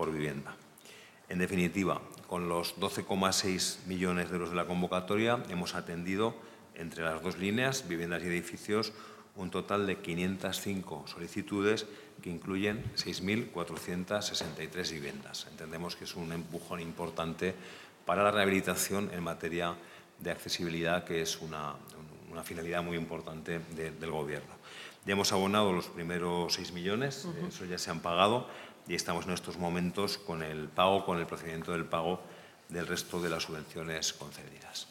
por vivienda. En definitiva, con los 12,6 millones de euros de la convocatoria hemos atendido entre las dos líneas, viviendas y edificios, un total de 505 solicitudes que incluyen 6.463 viviendas. Entendemos que es un empujón importante para la rehabilitación en materia de accesibilidad, que es una finalidad muy importante del Gobierno. Ya hemos abonado los primeros 6 millones, eso ya se han pagado y estamos en estos momentos con el procedimiento del pago del resto de las subvenciones concedidas.